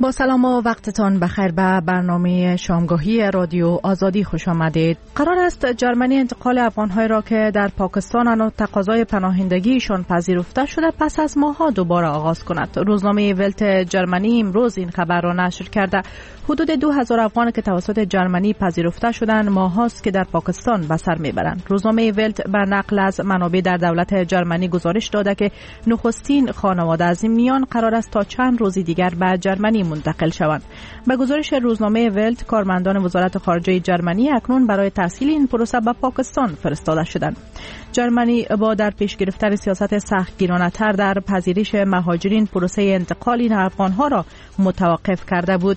با سلام و وقتتان بخیر. به برنامه شامگاهی رادیو آزادی خوش آمدید. قرار است جرمنی انتقال افغان‌های را که در پاکستان و تقاضای پناهندگیشان پذیرفته شده پس از ماه‌ها دوباره آغاز کند. روزنامه ولت جرمنی امروز این خبر را نشر کرده. حدود 2000 افغان که توسط جرمنی پذیرفته شدند ماه‌هاست که در پاکستان به سر میبرند. روزنامه ولت به نقل از منابع در دولت جرمنی گزارش داده که نخستین خانواده از این میان قرار است تا چند روز دیگر به جرمنی منتقل شوند. به گزارش روزنامه ولت، کارمندان وزارت خارجه جرمنی اکنون برای تسهیل این پروسه به پاکستان فرستاده شدند. جرمنی با در پیش گرفتن سیاست سختگیرانه‌تر در پذیرش مهاجرین پروسه انتقال این افغان‌ها را متوقف کرده بود.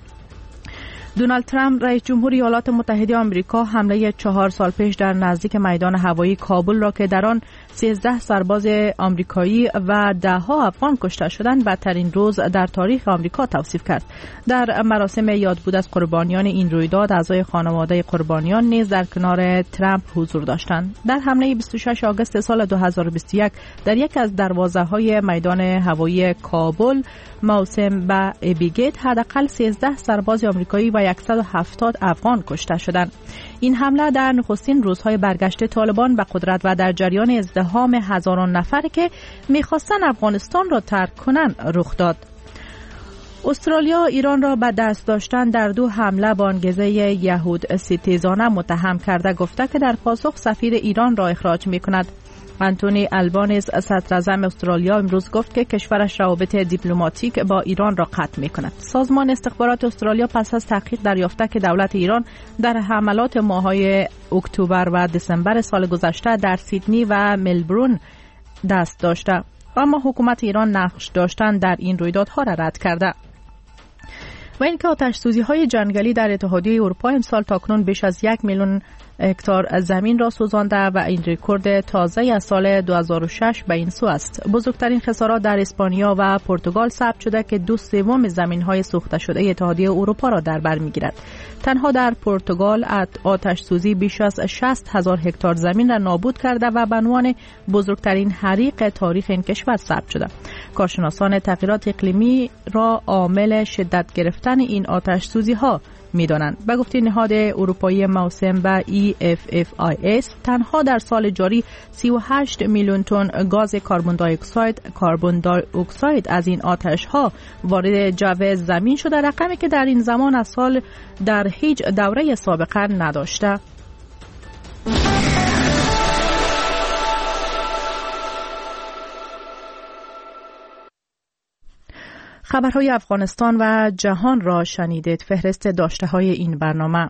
دونالد ترامپ رئیس جمهور ایالات متحده آمریکا حمله 4 سال پیش در نزدیک میدان هوایی کابل را که در آن 13 سرباز آمریکایی و 10 افغان کشته شدند بدترین روز در تاریخ آمریکا توصیف کرد. در مراسم یادبود از قربانیان این رویداد اعضای خانواده قربانیان نیز در کنار ترامپ حضور داشتند. در حمله 26 آگوست سال 2021 در یک از دروازه‌های میدان هوایی کابل موسم به ابیگیت حداقل 13 سرباز آمریکایی و 170 افغان کشته شدند. این حمله در نخستین روزهای برگشت طالبان به قدرت و در جریان ازدحام هزاران نفر که می‌خواستند افغانستان را ترک کنند رخ داد. استرالیا ایران را به دست داشتن در 2 حمله با انگیزه یهود ستیزانه متهم کرده، گفته که در پاسخ سفیر ایران را اخراج می‌کند. آنتونی البانیز صدراعظم استرالیا امروز گفت که کشورش روابط دیپلماتیک با ایران را قطع می‌کند. سازمان استخبارات استرالیا پس از تحقیق دریافته که دولت ایران در حملات ماه‌های اکتبر و دسامبر سال گذشته در سیدنی و ملبورن دست داشته، اما حکومت ایران نقش داشتن در این رویدادها را رد کرده. و اینکه آتش‌سوزی‌های جنگلی در اتحادیه اروپا امسال تاکنون بیش از 1 میلیون هکتار زمین را سوزانده و این رکورد تازه از سال 2006 به این سو است. بزرگترین خسارات در اسپانیا و پرتغال ثبت شده که 2/3 زمین‌های سوخته شده اتحادیه اروپا را در بر می‌گیرد. تنها در پرتغال آتش سوزی بیش از 60,000 هکتار زمین را نابود کرده و به عنوان بزرگترین حریق تاریخ این کشور ثبت شده. کارشناسان تغییرات اقلیمی را عامل شدت گرفتن این آتش سوزی‌ها می‌دانند. به گفته نهاد اروپایی موسوم به EFFIS تنها در سال جاری 38 میلیون تن گاز کربن دی اکساید از این آتش‌ها وارد جو زمین شده، رقمی که در این زمان از سال در هیچ دوره سابقه نداشته. خبرهای افغانستان و جهان را شنیدید. فهرست داشته‌های این برنامه: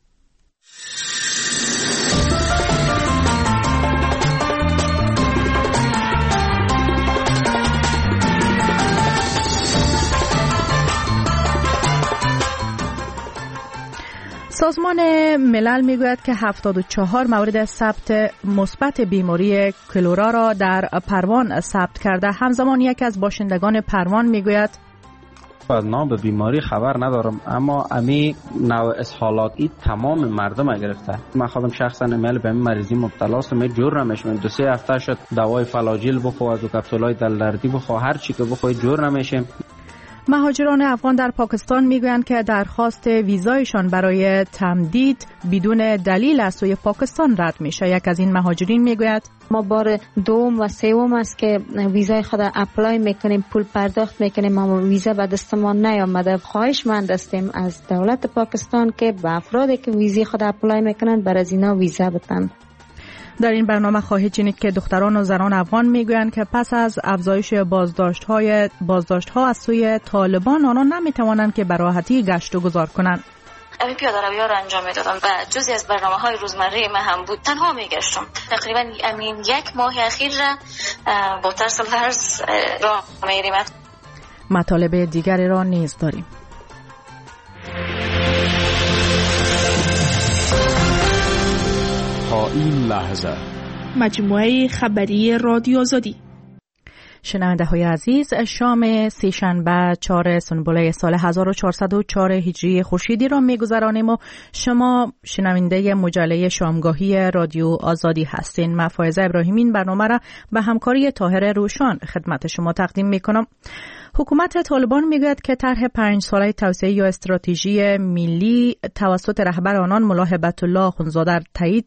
سازمان ملل میگوید که 74 مورد ثبت مثبت بیماری کلورا را در پروان ثبت کرده. همزمان یک از باشندگان پروان میگوید از نام به بیماری خبر ندارم، اما امی نوع اسهالات ای تمام مردم گرفته. من خودم شخصا امیل به این مریضی مبتلا هستم، جور نمیشم. 2-3 هفته شد دوای فلاجیل بخور، از کپسولای دلدردی بخور، هر چی که بخور جور نمیشم. مهاجران افغان در پاکستان میگویند که درخواست ویزایشان برای تمدید بدون دلیل از سوی پاکستان رد میشه. یک از این مهاجرین میگوید ما بار دوم و سوم است که ویزای خود اپلای میکنیم، پول پرداخت میکنیم، اما ویزا به دستمان نیامده. خواهشمند هستیم از دولت پاکستان که به افرادی که ویزای خود اپلای میکنند بر از اینا ویزا بدن. در این برنامه خواهید شنید که دختران و زنان افغان میگویند که پس از افزایش بازداشت‌ها از سوی طالبان آنان نمیتوانند که به راحتی گشت و گذار کنند. امی پیاده روی‌ها را انجام میدادم و جزئی از برنامه‌های روزمره من هم بود. تنها میگشتم. تقریبا امین 1 ماه اخیر را با ترس فرض راه میریم. مطالب دیگری را نیز داریم. تا این لحظه مجموعه خبری رادیو آزادی. شنونده های عزیز، شام سه‌شنبه 4 سنبله سال 1404 هجری خورشیدی را می‌گذرانیم و شما شنونده مجله شامگاهی رادیو آزادی هستین. من فائزه ابراهیمی برنامه را به همکاری طاهر روشان خدمت شما تقدیم می‌کنم. حکومت طالبان میگوید که طرح 5 ساله توسعه یا استراتژی ملی توسط رهبر آنان ملا هبت الله اخوندزاده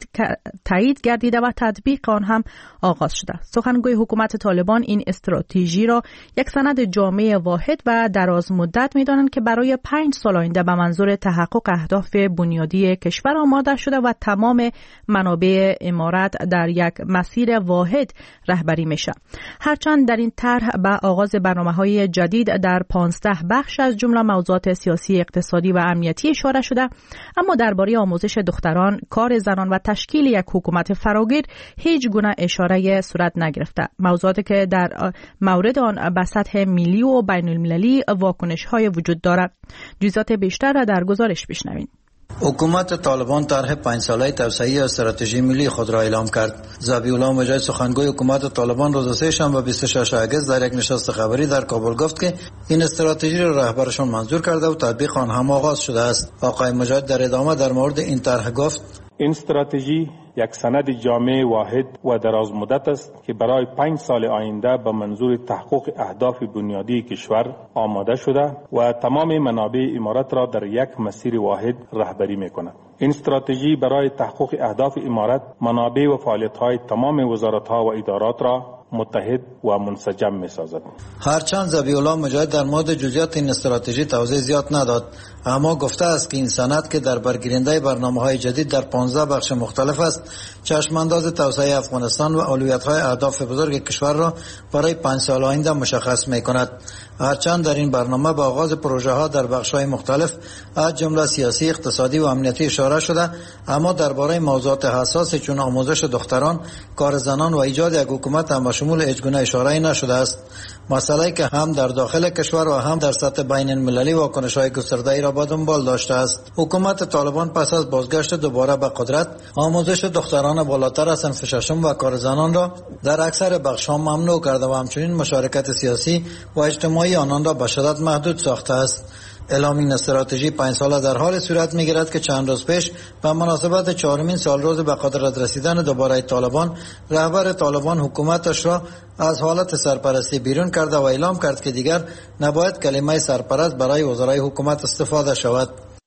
تایید گردیده و تطبیق آن هم آغاز شده. سخنگوی حکومت طالبان این استراتژی را یک سند جامع واحد و دراز مدت می‌دانند که برای 5 سال آینده به منظور تحقق اهداف بنیادی کشور آماده شده و تمام منابع امارت در یک مسیر واحد رهبری میشه. هرچند در این طرح به آغاز برنامه‌های جدید در 15 بخش از جمله موضوعات سیاسی، اقتصادی و امنیتی اشاره شده، اما درباره آموزش دختران، کار زنان و تشکیل یک حکومت فراگیر هیچ گونه اشاره صورت نگرفته. موضوعاتی که در مورد آن به سطح ملی و بین المللی واکنش‌های وجود دارد. جزئیات بیشتر را در گزارش بشنوید. حکومت طالبان طرح 5 ساله توسعه استراتژی ملی خود را اعلام کرد. ذبیح الله مجاهد سخنگوی حکومت طالبان روز سه‌شنبه 26 اگست در یک نشست خبری در کابل گفت که این استراتژی را رهبرشان منظور کرده و تطبیق آن هم آغاز شده است. آقای مجاهد در ادامه در مورد این طرح گفت: این استراتژی یک سند جامع واحد و دراز مدت است که برای 5 سال آینده به منظور تحقق اهداف بنیادی کشور آماده شده و تمام منابع امارت را در یک مسیر واحد رهبری می‌کند. این استراتژی برای تحقق اهداف امارت منابع و فعالیت‌های تمام وزارت‌ها و ادارات را متحد و منسجم می‌سازد. هرچند ذبیح الله مجاهد در مورد جزئیات این استراتژی توضیح زیاد نداد، اما گفته است که این سند که در برگیرنده برنامه‌های جدید در 15 بخش مختلف است، چشمانداز توسعه افغانستان و اولویت‌های اهداف بزرگ کشور را برای 5 سال آینده مشخص می‌کند. هرچند در این برنامه به آغاز پروژه‌ها در بخش‌های مختلف از جمله سیاسی، اقتصادی و امنیتی اشاره شده، اما درباره موضوعات حساس چون آموزش دختران، کار زنان و ایجاد یک حکومت هم به شمول هیچگونه اشاره نشده است. مسئله که هم در داخل کشور و هم در سطح بین المللی واکنش‌های گسترده‌ای را به دنبال داشته است. حکومت طالبان پس از بازگشت دوباره به قدرت، آموزش دختران بالاتر از صنف ششم و کار زنان را در اکثر بخش‌ها ممنوع کرده و همچنین مشارکت سیاسی و اجتماعی آنان را به شدت محدود ساخته است. اعلام این استراتژی 5 ساله در حال صورت می‌گیرد که چند روز پیش به مناسبت 4مین سالروز به قدرت رسیدن دوباره طالبان، رهبر طالبان حکومتش را از حالت سرپرستی بیرون کرده و اعلام کرد که دیگر نباید کلمه سرپرست برای وزرای حکومت استفاده شود.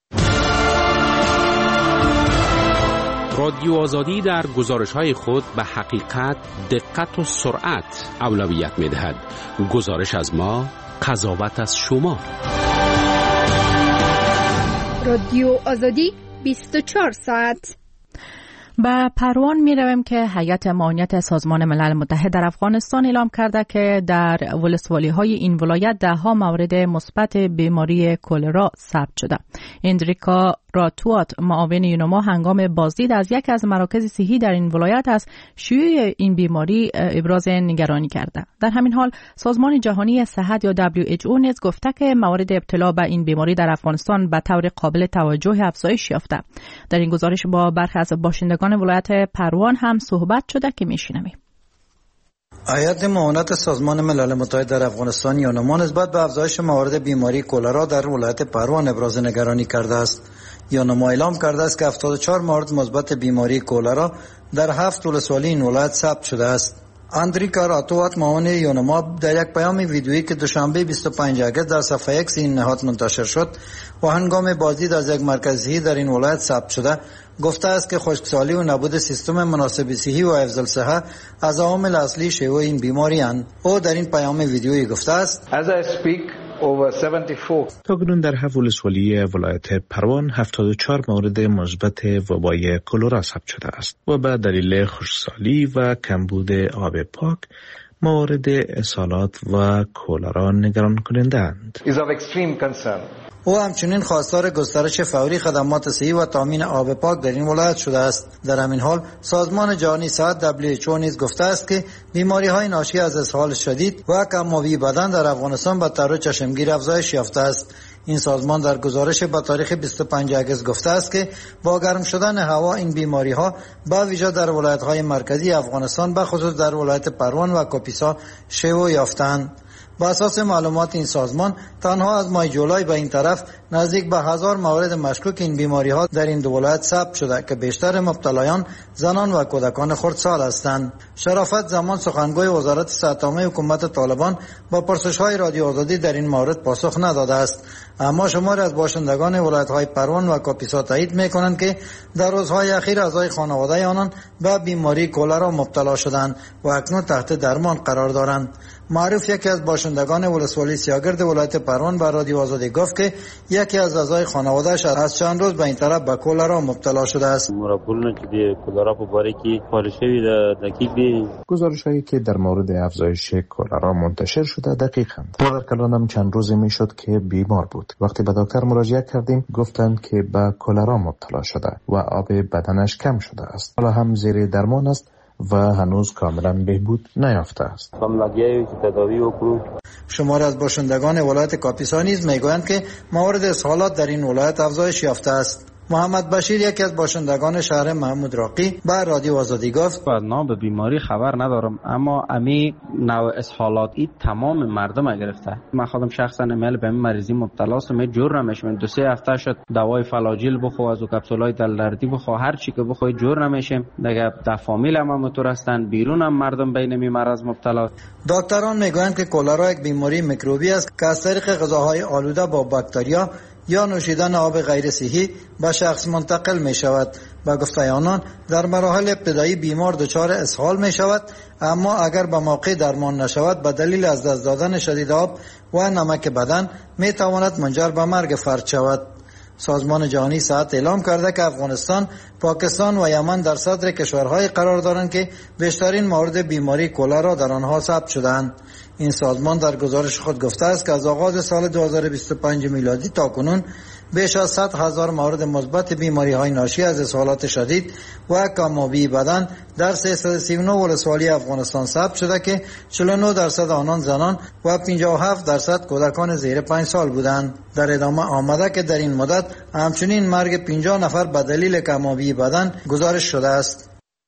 رادیو آزادی در گزارش‌های خود به حقیقت، دقت و سرعت اولویت می‌دهد. گزارش از ما، قضاوت از شما. رادیو آزادی 24 ساعت. به پروان می رویم که هیئت معاونیت سازمان ملل متحد در افغانستان اعلام کرده که در ولسوالی های این ولایت 10 مورد مثبت بیماری کلرا ثبت شده. اندریکا راتوات، معاون یونما، هنگام بازدید از یک از مراکز صحی در این ولایت از شیوع این بیماری ابراز نگرانی کرده. در همین حال سازمان جهانی صحت یا WHO نیز گفته که موارد ابتلا به این بیماری در افغانستان به طور قابل توجه افزایش یافته. در این گزارش با برخی از باشندگان ولایت پروان هم صحبت شده که میشنویم. هیئت معاونت سازمان ملل متحد در افغانستان یونما نسبت به افزایش موارد بیماری کلرا در ولایت پروان ابراز نگرانی کرده است. یونما اعلام کرده است که 74 مورد مثبت بیماری کلرا در 7 ولسوالی این ولایت ثبت شده است. اندریکا راتوات، معاون یونما، در یک پیام ویدیویی که دوشنبه 25 اگست در صفحه اکس این نهاد منتشر شد و هنگام بازدید از یک مرکز صحی در این ولایت ثبت شده، گفته است که خشکسالی و نبود سیستم مناسب صحی و حفظ الصحه از عوامل اصلی شیوع این بیماری اند. او در این پیام ویدیویی گفته است: تاکنون در 7 ولسوالی ولایت پروان 74 مورد مثبت وبای کلرا ثبت شده است و به دلیل خشکسالی و کمبود آب پاک موارد اسهالات و کلرا نگران کننده اند. او همچنین خواستار گسترش فوری خدمات صحی و تامین آب پاک در این ولایت شده است. در همین حال سازمان جهانی صحت WHO نیز گفته است که بیماری‌های ناشی از اسهال شدید و کم‌آبی بدن در افغانستان به طور چشمگیر افزایش یافته است. این سازمان در گزارش با تاریخ 25 اگست گفته است که با گرم شدن هوا این بیماری ها به ویژه در ولایت های مرکزی افغانستان به خصوص در ولایت پروان و کاپیسا شیوع یافتند. با اساس معلومات این سازمان تنها از ماه جولای به این طرف نزدیک به 1000 مورد مشکوک این بیماری ها در این دو ولایت ثبت شده که بیشتر مبتلایان زنان و کودکان خردسال هستند. شرافت زمان سخنگوی وزارت صحت عامه حکومت طالبان با پرسش‌های رادیو آزادی در این مورد پاسخ نداده است، اما شماری از باشندگان ولایت‌های پروان و کاپیسا تایید می‌کنند که در روزهای اخیر اعضای خانواده آنان به بیماری کولرا مبتلا شدند و اکنون تحت درمان قرار دارند. معروف یکی از باشندگان ولسوالی سیاگرد ولایت پروان به رادیو آزادی گفت که یکی از اعضای خانواده‌اش از چند روز به این طرف به کولرا مبتلا شده است. گزارش‌هایی که در مورد افزایش کولرا منتشر شده دقیقاً. ما در کلانم چند روزی میشد که بیمار بود. وقتی به دکتر مراجعه کردیم گفتند که به کولرا مبتلا شده و آب بدنش کم شده است. حالا هم زیر درمان است و هنوز کاملا بهبود نیافته است. شماری از باشندگان ولایت کاپیسا نیز میگویند که موارد اسهالات در این ولایت افزایش یافته است. محمد بشیر یکی از باشندگان شهر محمود راقی به رادیو آزادی گفت از نام به بیماری خبر ندارم، اما امی نوع اسهالات ای تمام مردم گرفته. من خودم شخصا ایمیل به این مریضی مبتلا هستم، می جور نمیشم. 2-3 هفته شد دوای فلاجیل بخو، از کپسولای دلدردی بخو، هر چی که بخوی جور نمیشم. دیگه در فامیل هم همونطور هستن، بیرون هم مردم بین می مرض مبتلا. دکتران میگویند که کولرا یک بیماری میکروبی است که از طریق غذاهای آلوده با باکتریا یا نوشیدن آب غیر صحی به شخص منتقل می شود. با گفته آنان در مراحل ابتدایی بیمار دچار اسهال می شود، اما اگر به موقع درمان نشود به دلیل از دست دادن شدید آب و نمک بدن می تواند منجر به مرگ فرد شود. سازمان جهانی صحت اعلام کرده که افغانستان، پاکستان و یمن در صدر کشورهای قرار دارند که بیشترین مورد بیماری کولرا در آنها ثبت شده‌اند. این سازمان در گزارش خود گفته است که از آغاز سال 2025 میلادی تا کنون بیش از 100,000 مورد مثبت بیماری‌های ناشی از اسهالات شدید و کم‌آبی بدن در 339 ولسوالی افغانستان ثبت شده که 49% آنان زنان و 57% کودکان زیر 5 سال بودند. در ادامه آمده که در این مدت همچنین مرگ 50 نفر به دلیل کم‌آبی بدن گزارش شده است.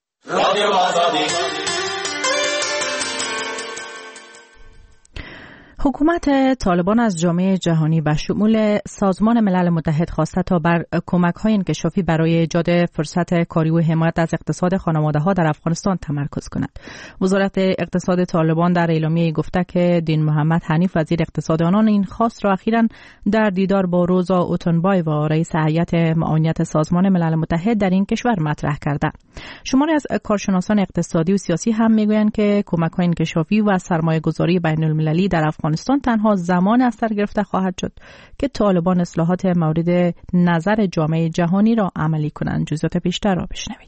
حکومت طالبان از جامعه جهانی به شمول سازمان ملل متحد خواسته تا بر کمک‌های انکشافی برای ایجاد فرصت کاری و حمایت از اقتصاد خانواده‌ها در افغانستان تمرکز کند. وزارت اقتصاد طالبان در اعلامیه گفته که دین محمد حنیف وزیر اقتصاد آنان این خواست را اخیراً در دیدار با روزا اوتنبایو و رئیس هیئت معاونت سازمان ملل متحد در این کشور مطرح کرده. شماری از کارشناسان اقتصادی و سیاسی هم میگویند که کمک‌های انکشافی و سرمایه‌گذاری بین‌المللی در افغانستان تنها زمان از سر گرفته خواهد شد که طالبان اصلاحات مورد نظر جامعه جهانی را عملی کنند. جزئیات بیشتر را بشنوید.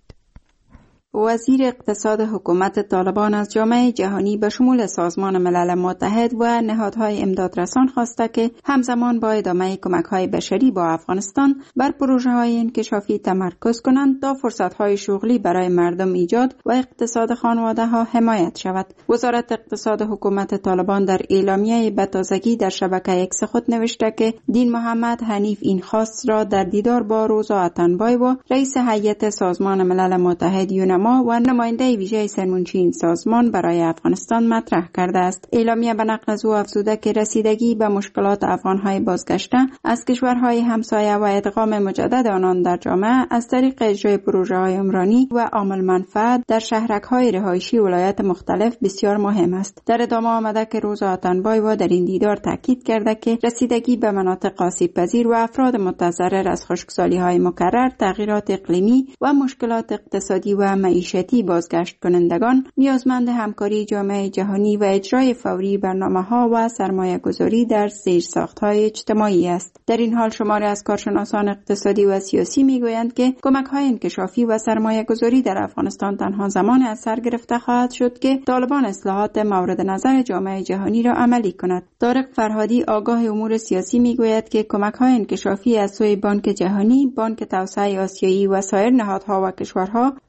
وزیر اقتصاد حکومت طالبان از جامعه جهانی به شمول سازمان ملل متحد و نهادهای امدادرسان خواسته که همزمان با ادامه کمک‌های بشری با افغانستان بر پروژه‌های انکشافی تمرکز کنند تا فرصت‌های شغلی برای مردم ایجاد و اقتصاد خانواده‌ها حمایت شود. وزارت اقتصاد حکومت طالبان در اعلامیه به تازگی در شبکه اکس خود نوشته که دین محمد حنیف این خواست را در دیدار با روزا اوتنبایو رئیس هیئت سازمان ملل متحد و نماینده ویژه سرمنشی این سازمان برای افغانستان مطرح کرده است. اعلامیه به نقل از او افزوده که رسیدگی به مشکلات افغانهای بازگشته از کشورهای همسایه و ادغام مجدد آنان در جامعه از طریق اجرای پروژه‌های عمرانی و عامل منفعت در شهرک‌های رهایشی ولایات مختلف بسیار مهم است. در ادامه آمده که روزا اوتنبایو در این دیدار تاکید کرده که رسیدگی به مناطق آسیب‌پذیر و افراد متضرر از خشکسالی‌های مکرر، تغییرات اقلیمی و مشکلات اقتصادی و معیشتی بازگشت کنندگان نیازمند همکاری جامعه جهانی و اجرای فوری برنامه‌ها و سرمایه‌گذاری در زیرساخت‌های اجتماعی است. در این حال شماری از کارشناسان اقتصادی و سیاسی می‌گویند که کمک‌های انکشافی و سرمایه‌گذاری در افغانستان تنها زمان از سر گرفته خواهد شد که طالبان اصلاحات مورد نظر جامعه جهانی را عملی کند. طارق فرهادی آگاه امور سیاسی می‌گوید که کمک‌های انکشافی از سوی بانک جهانی، بانک توسعه آسیایی و سایر نهادها و کشورها تنها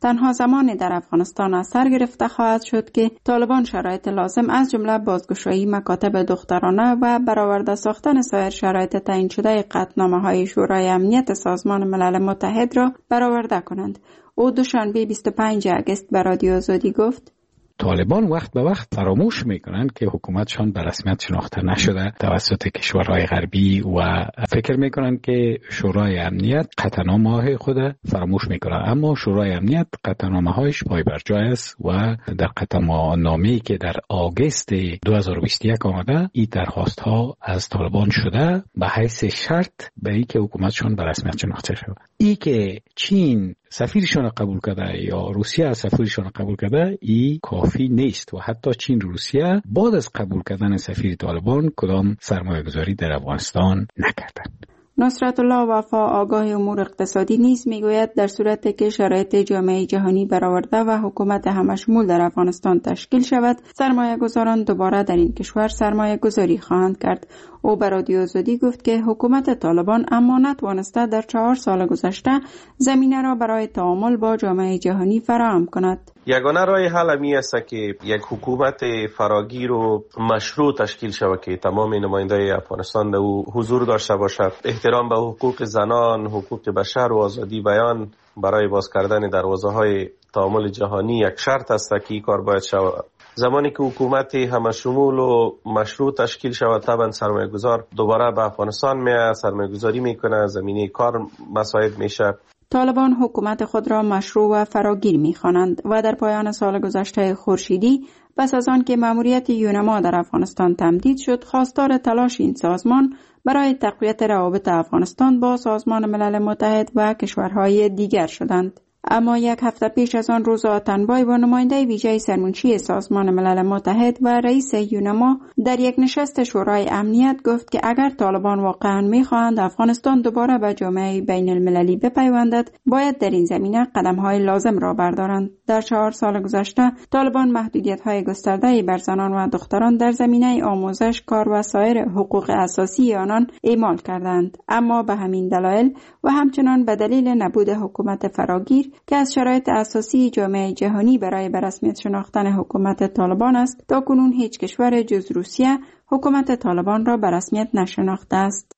زمانی در افغانستان از سر گرفته خواهد شد که طالبان شرایط لازم از جمله بازگشایی مکاتب دخترانه و برآورده ساختن سایر شرایط تعیین شده قطعنامه‌های شورای امنیت سازمان ملل متحد را برآورده کنند. او دوشنبه 25 اگست به رادیو آزادی گفت: طالبان وقت به وقت فراموش میکنند که حکومتشان به رسمیت شناخته نشده توسط کشورهای غربی و فکر میکنند که شورای امنیت قطعنامه‌های خود فراموش میکنه، اما شورای امنیت قطعنامه‌هایش پای بر جای است و در قطعنامه‌ای که در آگوست 2021 آمده این درخواست ها از طالبان شده به حیث شرط به اینکه حکومتشان به رسمیت شناخته شود. ای که چین سفیرشان قبول کرده یا روسیه سفیرشان قبول کرده ای کافی نیست و حتی چین روسیه بعد از قبول کردن سفیر طالبان کدام سرمایه گذاری در افغانستان نکردند. نصرت الله وفا آگاه امور اقتصادی نیز میگوید در صورتی که شرایط جامعه جهانی برآورده و حکومت همشمول در افغانستان تشکیل شود، سرمایه گذاران دوباره در این کشور سرمایه گذاری خواهند کرد. او به رادیو آزادی گفت که حکومت طالبان اما نتوانسته در 4 سال گذشته زمینه را برای تعامل با جامعه جهانی فراهم کند. یگانه راه حل همی است که یک حکومت فراگیر و مشروع تشکیل شود که تمام نمایندگان افغانستان در او حضور داشته باشد. احترام به حقوق زنان، حقوق بشر و آزادی بیان برای باز کردن دروازه‌های تعامل جهانی یک شرط است که این کار باید شود. زمانی که حکومت همشمول و مشروع تشکیل شود، طبعا سرمایه‌گذار دوباره به افغانستان میاد، سرمایه‌گذاری میکنه، زمینه کار مساعد میشه. طالبان حکومت خود را مشروع و فراگیر می‌خوانند و در پایان سال گذشته خورشیدی پس از آن که مأموریت یونما در افغانستان تمدید شد، خواستار تلاش این سازمان برای تقویت روابط افغانستان با سازمان ملل متحد و کشورهای دیگر شدند. اما یک هفته پیش از آن روزا تنبای با نماینده ویژه سرمنشی سازمان ملل متحد و رئیس یونما در یک نشست شورای امنیت گفت که اگر طالبان واقعا می‌خواهند افغانستان دوباره به جامعه بین المللی بپیوندد، باید در این زمینه قدم‌های لازم را بردارند. در 4 سال گذشته طالبان محدودیت‌های گسترده‌ای بر زنان و دختران در زمینه آموزش، کار و سایر حقوق اساسی آنان اعمال کردند، اما به همین دلایل و همچنان به دلیل نبود حکومت فراگیر که از شرایط اساسی جامعه جهانی برای به رسمیت شناختن حکومت طالبان است، تا کنون هیچ کشور جز روسیه حکومت طالبان را به رسمیت نشناخته است.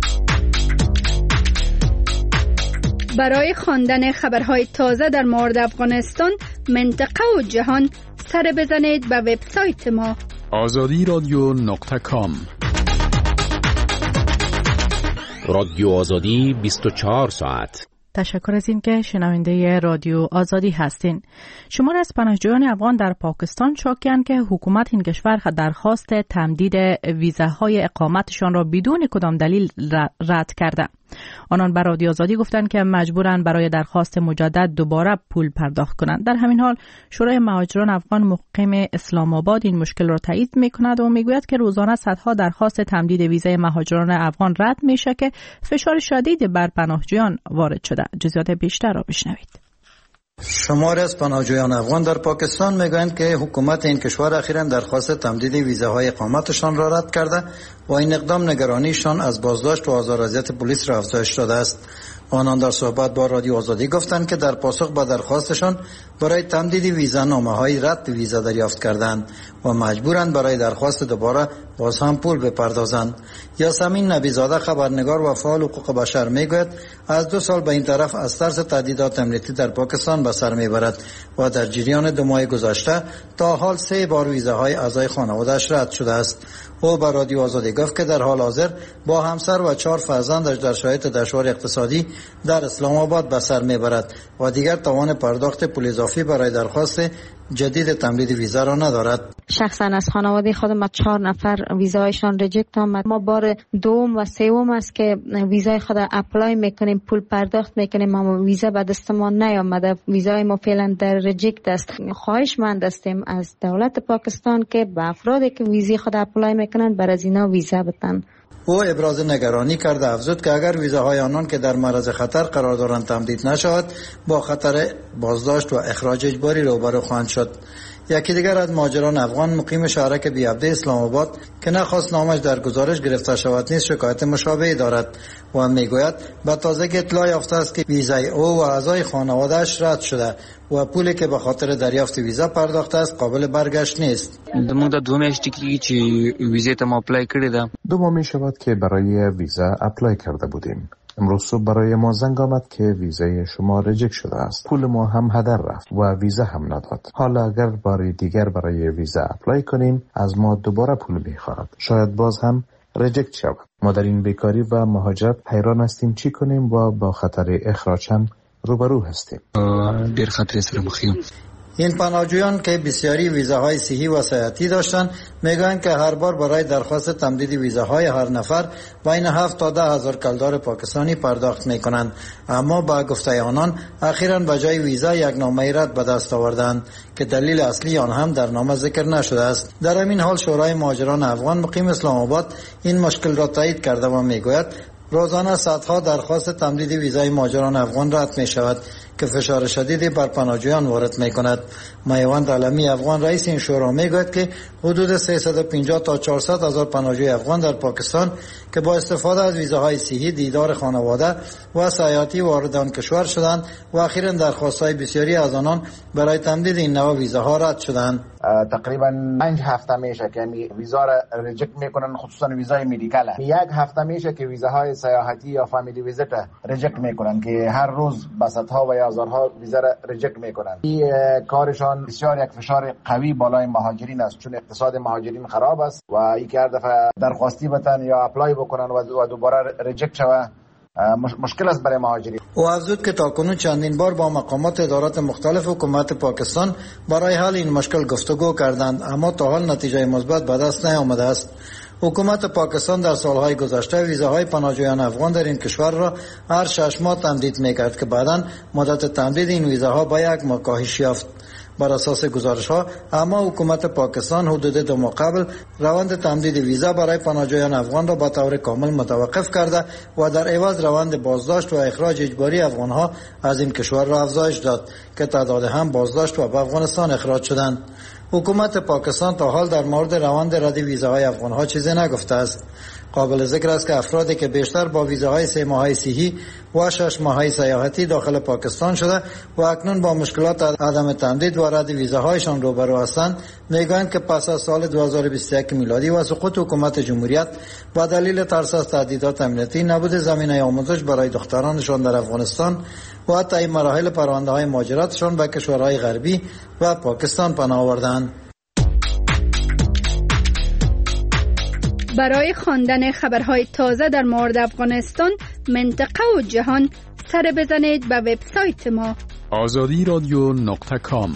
برای خواندن خبرهای تازه در مورد افغانستان، منطقه و جهان، سر بزنید به وبسایت ما azadiradyo.com. رادیو آزادی 24 ساعت. تشکر از این که شنونده رادیو آزادی هستین. شمار از پناهجویان افغان در پاکستان شاکی‌اند که حکومت این کشور درخواست تمدید ویزاهای اقامتشان را بدون کدام دلیل رد کرده. آنان بر رادیو آزادی گفتند که مجبورند برای درخواست مجدد دوباره پول پرداخت کنند. در همین حال شورای مهاجران افغان مقیم اسلام آباد این مشکل را تایید می‌کند و میگوید که روزانه صدها درخواست تمدید ویزای مهاجران افغان رد میشه که فشار شدید بر پناهجویان وارد شده. جزئیات بیشتر را بشنوید. شماری از پناهجویان افغان در پاکستان میگویند که حکومت این کشور اخیراً درخواست تمدید ویزاهای اقامتشان را رد کرده و این اقدام نگرانیشان از بازداشت و آزار و اذیت پلیس را افزایش داده است. آنان در صحبت با رادیو آزادی گفتند که در پاسخ به درخواستشان برای تمدید ویزا نامه‌های رد ویزا دریافت کردند و مجبورند برای درخواست دوباره باز هم پول بپردازند. یاسمین نبیزاده خبرنگار و فعال حقوق بشر میگوید از 2 سال به این طرف از ترس تهدیدات امنیتی در پاکستان به سر میبرد و در جریان 2 ماه گذشته تا حال 3 بار ویزاهای اعضای خانواده‌اش رد شده است. او به رادیو آزادی گفت که در حال حاضر با همسر و 4 فرزندش در شرایط دشوار اقتصادی در اسلام آباد به سر میبرد و دیگر توان پرداخت پول اضافی برای درخواست جدید تمدید ویزا را ندارد. شخصا از خانواده خودم 4 نفر ویزایشان ریجکت آمد. ما بار 2 و 3 است که ویزای خود اپلای میکنیم، پول پرداخت میکنیم، اما ویزا به دست ما نیامده. ویزای ما فعلا در ریجکت است. خواهشمند هستیم از دولت پاکستان که به افرادی که ویزای خود اپلای میکنن بر از اینا ویزا بدن. او ابراز نگرانی کرده افزود که اگر ویزاهای آنان که در معرض خطر قرار دارند تمدید نشود با خطر بازداشت و اخراج اجباری روبرو خواهند شد. یکی دیگر از مهاجران افغان مقیم شهرک بیعبده اسلام آباد که نخواست نامش در گزارش گرفته شود نیز شکایت مشابهی دارد و میگوید به تازگی اطلاع یافته است که ویزای او و اعضای خانواده‌اش رد شده و پولی که به خاطر دریافت ویزا پرداخته است قابل برگشت نیست. موږ د 2 میاشتې کېږي چې ویزې ته ما اپلای کړې ده. 2 ماه می شود که برای ویزا اپلای کرده بودیم. امروز صبح برای ما زنگ آمد که ویزای شما ریجکت شده است. پول ما هم هدر رفت و ویزا هم نداد. حالا اگر بار دیگر برای ویزا اپلای کنیم از ما دوباره پول میخواهد. شاید باز هم ریجکت شود. ما در این بیکاری و مهاجرت حیران هستیم چی کنیم و با خطر اخراج هم روبرو هستیم. ډیر خطر سره مخ یو. این پناهجویان که بسیاری ویزاهای صحی و سیاحتی داشتند میگویند که هر بار برای درخواست تمدید ویزاهای هر نفر بین 7 تا 10 هزار کلدار پاکستانی پرداخت میکنند، اما با گفته آنان اخیراً به جای ویزا یک نامه رد به دست آوردند که دلیل اصلی آن هم در نامه ذکر نشده است. در همین حال شورای مهاجران افغان مقیم اسلام آباد این مشکل را تایید کرده و میگوید روزانه صدها درخواست تمدید ویزای مهاجران افغان رد می شود که فشار شدیدی بر پناهجویان وارد می کند. میوند علمی افغان رئیس این شورا می گوید که حدود 350 تا 400 هزار پناهجوی افغان در پاکستان که با استفاده از ویزاهای صحی دیدار خانواده و سیاحتی وارد آن کشور شدند و اخیراً درخواست‌های بسیاری از آنان برای تمدید این نوع ویزاها رد شدند. تقریبا 5 هفته میشه که ویزا را ریجکت میکنن، خصوصا ویزای مدیکال. 1 هفته میشه که ویزاهای سیاحتی یا فامیلی ویزیت ریجکت میکنن که هر روز بسطها و هزارها ویزا را ریجکت میکنن. این کارشان بسیار یک فشار قوی بالای مهاجرین است، چون اقتصاد مهاجرین خراب است و این که هر دفعه درخواستی بتن یا اپلای بکنن و دوباره ریجکت شوه مشکل است برای مهاجرین. او افزود که تاکنون چندین بار با مقامات ادارات مختلف حکومت پاکستان برای حل این مشکل گفتگو کردند، اما تا حال نتیجه مثبت به دست نیامده است. حکومت پاکستان در سالهای گذشته ویزاهای پناهجویان افغان در این کشور را هر 6 ماه تمدید میکرد که بعداً مدت تمدید این ویزاها با 1 ماه کاهش یافت. بر اساس گزارش‌ها اما حکومت پاکستان حدود 2 ماه قبل روند تمدید ویزا برای پناهجویان افغان را به طور کامل متوقف کرده و در عوض روند بازداشت و اخراج اجباری افغان‌ها از این کشور را افزایش داد که تعداد هم بازداشت و به افغانستان اخراج شدند. حکومت پاکستان تا حال در مورد روند رد ویزاهای افغان‌ها چیزی نگفته است. قابل ذکر است که افرادی که بیشتر با ویزاهای 3 ماهه صحی و 6 ماهه سیاحتی داخل پاکستان شده و اکنون با مشکلات عدم تمدید و رد ویزاهایشان روبرو هستند میگویند که پس از سال 2021 میلادی و سقوط حکومت جمهوریت با دلیل ترس از تهدیدات امنیتی نبود زمینه آموزش برای دخترانشان در افغانستان و حتی این مراحل پرونده های مهاجرتشان به کشورهای غربی و پاکستان پناه آوردند. برای خواندن خبرهای تازه در مورد افغانستان، منطقه و جهان سر بزنید به وبسایت ما azadiradio.com.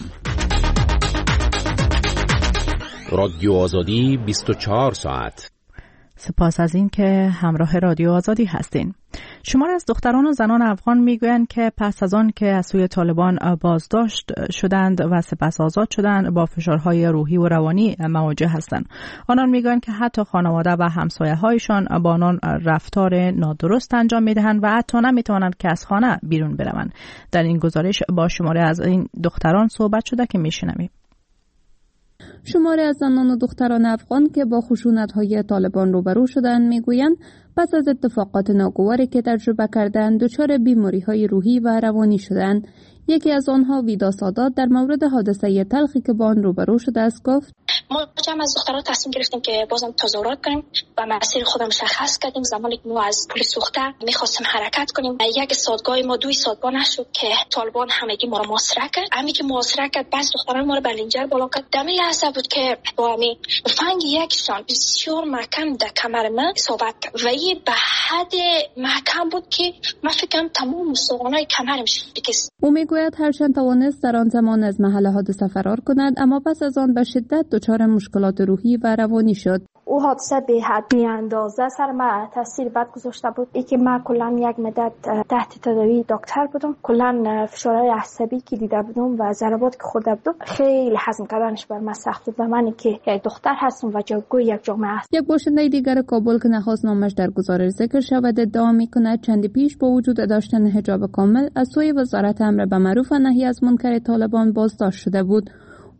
رادیو آزادی 24 ساعت. سپاس از این که همراه رادیو آزادی هستین. شمار از دختران و زنان افغان میگویند که پس از آن که از سوی طالبان بازداشت شدند و سپس آزاد شدند با فشارهای روحی و روانی مواجه هستند. آنان میگویند که حتی خانواده و همسایه‌هایشان با آنان رفتار نادرست انجام میدهند و حتی نمیتوانند که از خانه بیرون بروند. در این گزارش با شماره از این دختران صحبت شده که میشنویم. شماری از زنان و دختران افغان که با خشونت‌های طالبان روبرو شدند میگویند پس از اتفاقات ناگواری که تجربه کردند دچار بیماری‌های روحی و روانی شدند. یکی از آنها ویدا سادات در مورد حادثه تلخی که با آن روبرو شده است گفت: ما جمع از دخترها تصمیم گرفتیم که بازم تظاهرات کنیم و مسیر خودم مشخص کردیم. زمانی که ما از پلیس سوخته می‌خواستیم حرکت کنیم، یک سادگاه ما 2 سادگاه نشد که طالبان همگی ما رو محاصره کرد. همین که محاصره کرد بس دختران ما رو بلنجر بالا کرد. دمی لحظه بود که با همین فنگ یکشان بسیار محکم در کمر من اصابت کرد و این به حد محکم بود که من فکرم تمام استخوان‌های کمرم شکست. او میگوید هرچند توانست در آن زمان از محل حادثه فرار کند، اما پس از آن به شدت دچار مشکلات روحی و روانی شد. او حادثه به حد بی اندازه سر من تاثیر بد گذاشته بود. ای که من کلا یک مدت تحت تداوی دکتر بودم، کلا فشارهای عصبی که دیده بودم و ضربات که خورده بودم خیلی هضم کردنش بر من سخت بود و من که یک دختر هستم و جوگوی یک جامعه است. یک باشنده دیگر کابل که نخواست نامش در گزارش ذکر شود ادعا می‌کند چندی پیش با وجود داشتن حجاب کامل از سوی وزارت امر به معروف و نهی از منکر طالبان بازداشت شده بود.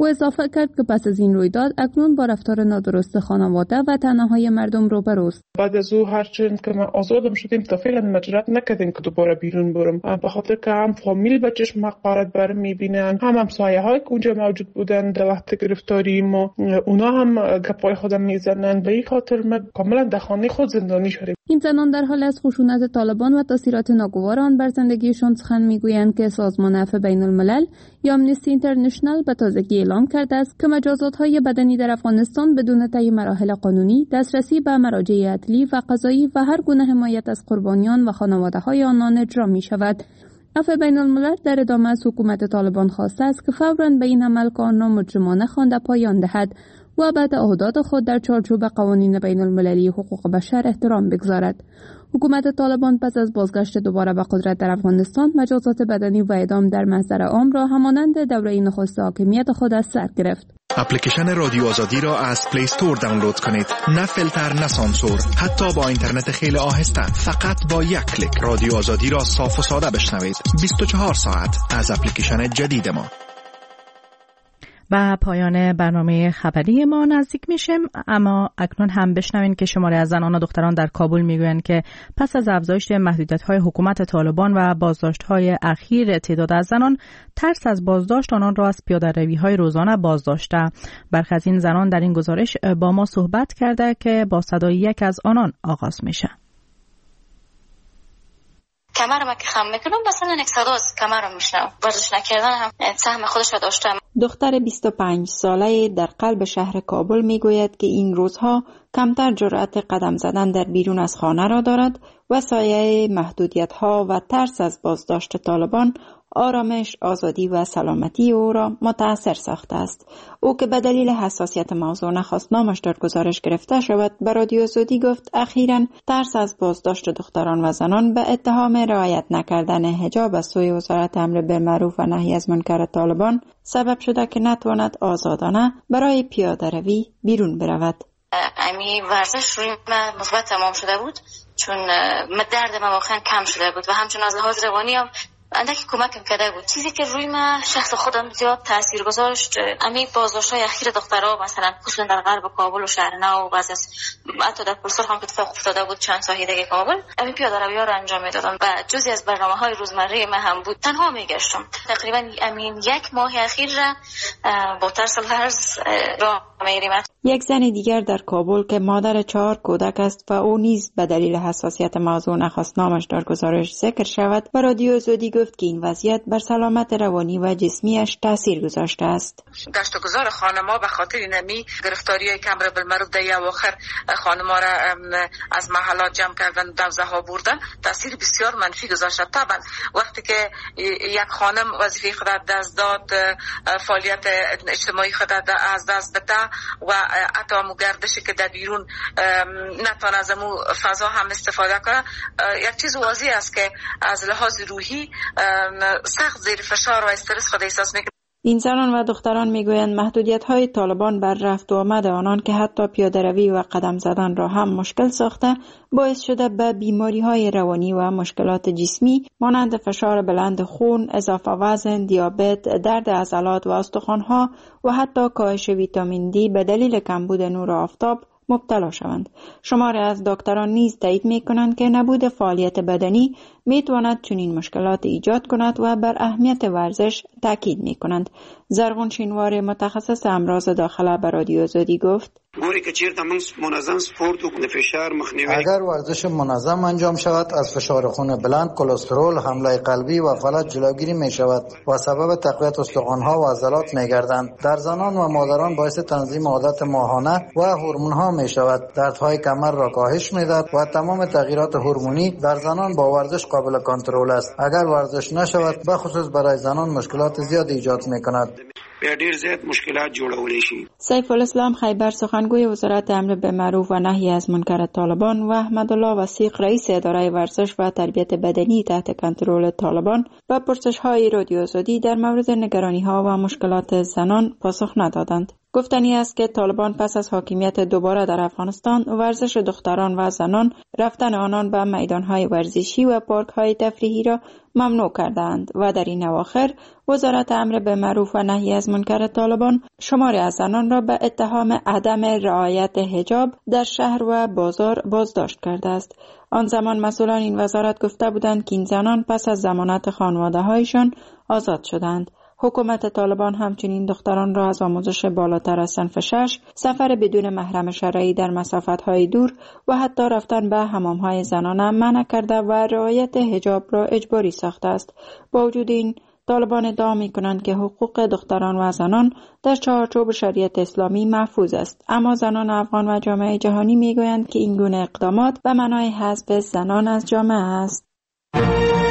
او اضافه کرد که پس از این رویداد اکنون با رفتار نادرست خانواده و تنهایی مردم روبروست. بعد از او هرچند که ما آزادم شدیم تا فعلا مجرد نکردیم که دوباره بیرون برم، به خاطر که هم فامیل به چشم حقارت برم میبینن، هم همسایه های که اونجا موجود بودن در وقت گرفتاری ما، اونا هم گپای خودم میزنن. به این خاطر ما کاملا در خانه خود زندانی شدیم. این زنان در حال از خشونت طالبان و تاثیرات ناگوار آن بر زندگیشان سخن میگویند که سازمان عفو بین الملل یا آمنستی اینترنشنال به تازگی اعلام کرده است که مجازات‌های بدنی در افغانستان بدون طی مراحل قانونی، دسترسی به مراجع عدلی و قضایی و هر گونه حمایت از قربانیان و خانواده‌های آنان اجرا می‌شود. عفو بین الملل در ادامه از حکومت طالبان خواسته است که فوراً به این عمل که آن را مجرمانه خوانده پایان دهد و بعد عهدات خود در چارچوب قوانین بین المللی حقوق بشر احترام بگذارد. حکومت طالبان پس از بازگشت دوباره به قدرت در افغانستان مجازات بدنی و اعدام در محضر عام را همانند دوره نخست حاکمیت خود از سر گرفت. اپلیکیشن رادیو آزادی را از پلی استور دانلود کنید. نه فیلتر، نه سانسور، حتی با اینترنت خیلی آهسته. فقط با یک کلیک رادیو آزادی را صاف و ساده بشنوید. 24 ساعت از اپلیکیشن جدید ما. به پایان برنامه خبری ما نزدیک میشیم، اما اکنون هم بشنوین که شماری از زنان و دختران در کابل میگویند که پس از افزایش محدودیت‌های حکومت طالبان و بازداشت‌های اخیر تعداد از زنان، ترس از بازداشت آنان را از پیاده‌روی‌های روزانه بازداشته. برخی از این زنان در این گزارش با ما صحبت کرده که با صدای یک از آنان آغاز میشه. کمرم که خم میکنم مثلا یک صدا از کمرم میشنم. ورزش نکردن هم سهم خودش را داشته. دختر 25 ساله در قلب شهر کابل میگوید که این روزها کمتر جرأت قدم زدن در بیرون از خانه را دارد و سایه محدودیت‌ها و ترس از بازداشت طالبان آرامش، آزادی و سلامتی او را متاثر ساخته است. او که به دلیل حساسیت موضوع نخواست نامش در گزارش گرفته شود، به رادیو آزادی گفت اخیراً ترس از بازداشت دختران و زنان به اتهام رعایت نکردن حجاب از سوی وزارت امر بالمعروف و نهی از منکر طالبان سبب شده که نتواند آزادانه برای پیاده روی بیرون برود. امی ورزش روی من مثبت تمام شده بود، چون درد من واقعا کم شده بود و همچنین از لحاظ روانی هم اندکی کمکم کرده بود. چیزی که روی من شخص خودم زیاد تاثیر گذاشت امی بازداشت‌های اخیر دخترها، مثلا خصوصا در غرب کابل و شهر نو و بعضی از حتی در پلسار هم اتفاق افتاده بود چند ساحه دیگه کابل، امی پیاده‌روی‌ها رو انجام میدادم و جزئی از برنامه‌های روزمره من هم بود. تنها میگشتم. تقریبا امین یک ماه اخیر را با ترس الفرض راه میریم. یک زن دیگر در کابل که مادر 4 کودک است و او نیز به دلیل حساسیت موضوع نخواست نامش در گزارش ذکر شود، و رادیو آزادی گفت که این وضعیت بر سلامت روانی و جسمیش تاثیر گذاشته است. گشتگزار خانما به خاطر نمی گرفتاری‌های که امر بالمعروف در اواخر خانما را از محلات جمع کردن، دوزه ها بردن، تاثیر بسیار منفی گذاشته. طبعا وقتی که یک خانم وظیفه خود از دست داد، فعالیت اجتماعی خود از دست بده و حتی همون گردشی که در بیرون نتوان از همون فضا هم استفاده کنه، یک چیز واضح است که از لحاظ روحی سخت زیر فشار و استرس خود احساس میکنه. این زنان و دختران میگویند محدودیت‌های طالبان بر رفت و آمد آنان که حتی پیاده‌روی و قدم زدن را هم مشکل ساخته، باعث شده به بیماری‌های روانی و مشکلات جسمی مانند فشار بلند خون، اضافه وزن، دیابت، درد عضلات و استخوان‌ها و حتی کاهش ویتامین دی به دلیل کمبود نور آفتاب مبتلا شوند. شماری از دکتران نیز تایید می‌کنند که نبود فعالیت بدنی می‌تواند چنین مشکلات ایجاد کند و بر اهمیت ورزش تاکید می‌کنند. زرغون شینوار متخصص امراض داخله به رادیو آزادی گفت: منظم سپورت و فشار مخنیوی اگر ورزش منظم انجام شود از فشار خون بلند، کلسترول، حمله قلبی و فلج جلوگیری می شود و سبب تقویت استخوان‌ها و عضلات می‌گردند. در زنان و مادران باعث تنظیم عادت ماهانه و هورمون‌ها می شود. دردهای کمر را کاهش می‌دهد و تمام تغییرات هورمونی در زنان با ورزش قابل کنترل است. اگر ورزش نشود به خصوص برای زنان مشکلات زیاد ایجاد می‌کند. ډیر زیات مشکلات جوړولی شي. سیف الاسلام خیبر سخنگوی وزارت امر بالمعروف و نهی از منکر طالبان و احمد الله وثیق رئیس اداره ورزش و تربیت بدنی تحت کنترل طالبان و پرسش‌های رادیو آزادی در مورد نگرانی‌ها و مشکلات زنان پاسخ ندادند. گفتنی است که طالبان پس از حاکمیت دوباره در افغانستان ورزش دختران و زنان، رفتن آنان به میدانهای ورزشی و پارکهای تفریحی را ممنوع کردند و در این اواخر وزارت امر بالمعروف و نهی از منکر طالبان شماری از زنان را به اتهام عدم رعایت حجاب در شهر و بازار بازداشت کرده است. آن زمان مسئولان این وزارت گفته بودند که این زنان پس از ضمانت خانواده‌هایشان آزاد شدند. حکومت طالبان همچنین دختران را از آموزش بالاتر از صنف 6، سفر بدون محرم شرعی در مسافت‌های دور و حتی رفتن به حمام‌های زنانه منع کرده و رعایت حجاب را اجباری ساخته است. با وجود این، طالبان ادعا می‌کنند که حقوق دختران و زنان در چارچوب شریعت اسلامی محفوظ است، اما زنان افغان و جامعه جهانی می‌گویند که این گونه اقدامات به معنای حذف زنان از جامعه است.